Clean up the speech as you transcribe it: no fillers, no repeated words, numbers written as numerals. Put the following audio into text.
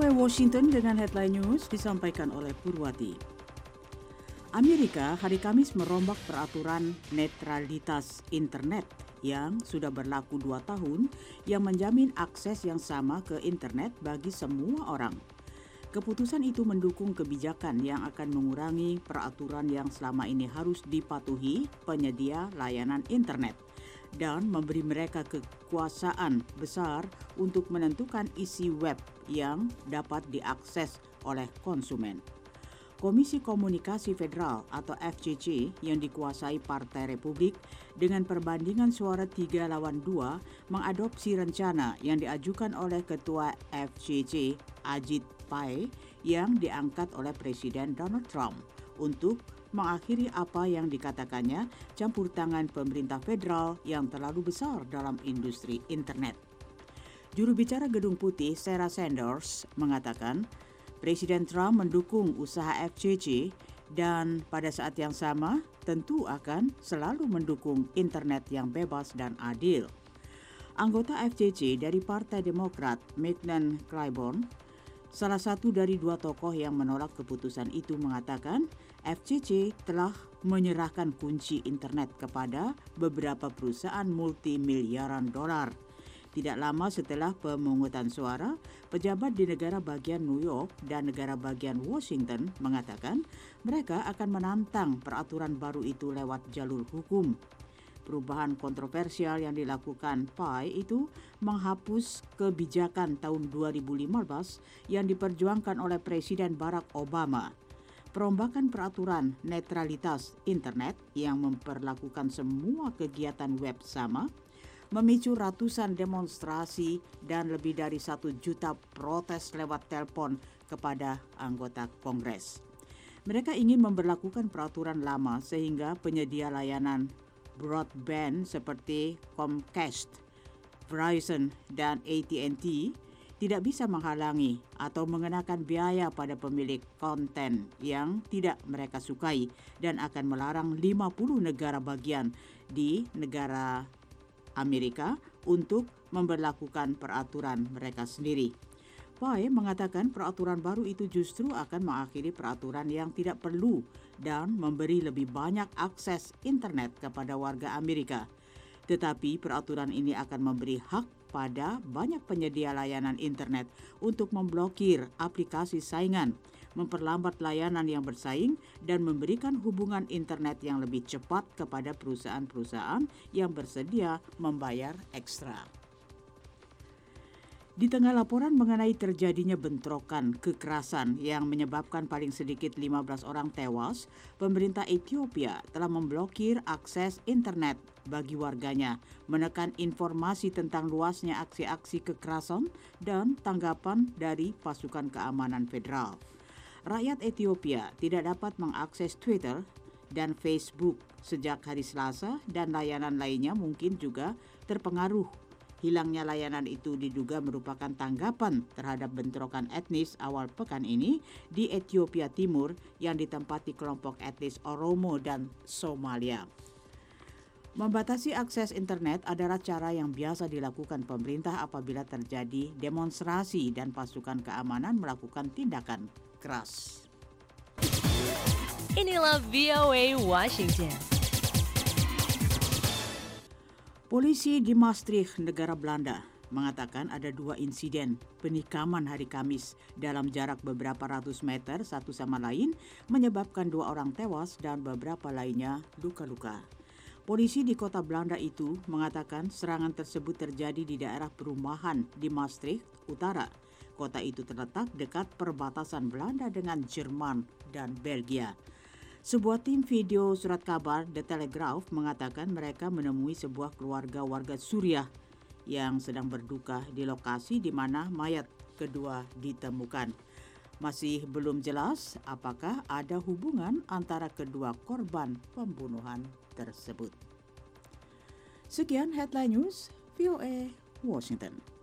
VOA Washington dengan headline news disampaikan oleh Purwati. Amerika hari Kamis merombak peraturan netralitas internet yang sudah berlaku 2 tahun yang menjamin akses yang sama ke internet bagi semua orang. Keputusan itu mendukung kebijakan yang akan mengurangi peraturan yang selama ini harus dipatuhi penyedia layanan internet dan memberi mereka kekuasaan besar untuk menentukan isi web yang dapat diakses oleh konsumen. Komisi Komunikasi Federal atau FCC yang dikuasai Partai Republik dengan perbandingan suara 3-2 mengadopsi rencana yang diajukan oleh Ketua FCC Ajit Pai yang diangkat oleh Presiden Donald Trump untuk mengakhiri apa yang dikatakannya campur tangan pemerintah federal yang terlalu besar dalam industri internet. Juru bicara Gedung Putih Sarah Sanders mengatakan Presiden Trump mendukung usaha FCC dan pada saat yang sama tentu akan selalu mendukung internet yang bebas dan adil. Anggota FCC dari Partai Demokrat, Maitland Claiborne, salah satu dari 2 tokoh yang menolak keputusan itu mengatakan FCC telah menyerahkan kunci internet kepada beberapa perusahaan multimiliaran dolar. Tidak lama setelah pemungutan suara, pejabat di negara bagian New York dan negara bagian Washington mengatakan mereka akan menantang peraturan baru itu lewat jalur hukum. Perubahan kontroversial yang dilakukan Pai itu menghapus kebijakan tahun 2015 yang diperjuangkan oleh Presiden Barack Obama. Perombakan peraturan netralitas internet yang memperlakukan semua kegiatan web sama memicu ratusan demonstrasi dan lebih dari 1 juta protes lewat telepon kepada anggota Kongres. Mereka ingin memberlakukan peraturan lama sehingga penyedia layanan broadband seperti Comcast, Verizon, dan AT&T tidak bisa menghalangi atau mengenakan biaya pada pemilik konten yang tidak mereka sukai dan akan melarang 50 negara bagian di negara Amerika untuk memberlakukan peraturan mereka sendiri. Pai mengatakan peraturan baru itu justru akan mengakhiri peraturan yang tidak perlu dan memberi lebih banyak akses internet kepada warga Amerika. Tetapi peraturan ini akan memberi hak pada banyak penyedia layanan internet untuk memblokir aplikasi saingan, memperlambat layanan yang bersaing, dan memberikan hubungan internet yang lebih cepat kepada perusahaan-perusahaan yang bersedia membayar ekstra. Di tengah laporan mengenai terjadinya bentrokan kekerasan yang menyebabkan paling sedikit 15 orang tewas, pemerintah Ethiopia telah memblokir akses internet bagi warganya, menekan informasi tentang luasnya aksi-aksi kekerasan dan tanggapan dari pasukan keamanan federal. Rakyat Ethiopia tidak dapat mengakses Twitter dan Facebook sejak hari Selasa dan layanan lainnya mungkin juga terpengaruh. Hilangnya layanan itu diduga merupakan tanggapan terhadap bentrokan etnis awal pekan ini di Ethiopia Timur yang ditempati kelompok etnis Oromo dan Somalia. Membatasi akses internet adalah cara yang biasa dilakukan pemerintah apabila terjadi demonstrasi dan pasukan keamanan melakukan tindakan keras. Inilah VOA Washington. Polisi di Maastricht, negara Belanda, mengatakan ada 2 insiden penikaman hari Kamis dalam jarak beberapa ratus meter satu sama lain menyebabkan 2 orang tewas dan beberapa lainnya luka-luka. Polisi di kota Belanda itu mengatakan serangan tersebut terjadi di daerah perumahan di Maastricht Utara. Kota itu terletak dekat perbatasan Belanda dengan Jerman dan Belgia. Sebuah tim video surat kabar The Telegraph mengatakan mereka menemui sebuah keluarga warga Suriah yang sedang berduka di lokasi di mana mayat kedua ditemukan. Masih belum jelas apakah ada hubungan antara kedua korban pembunuhan tersebut. Sekian Headline News VOA Washington.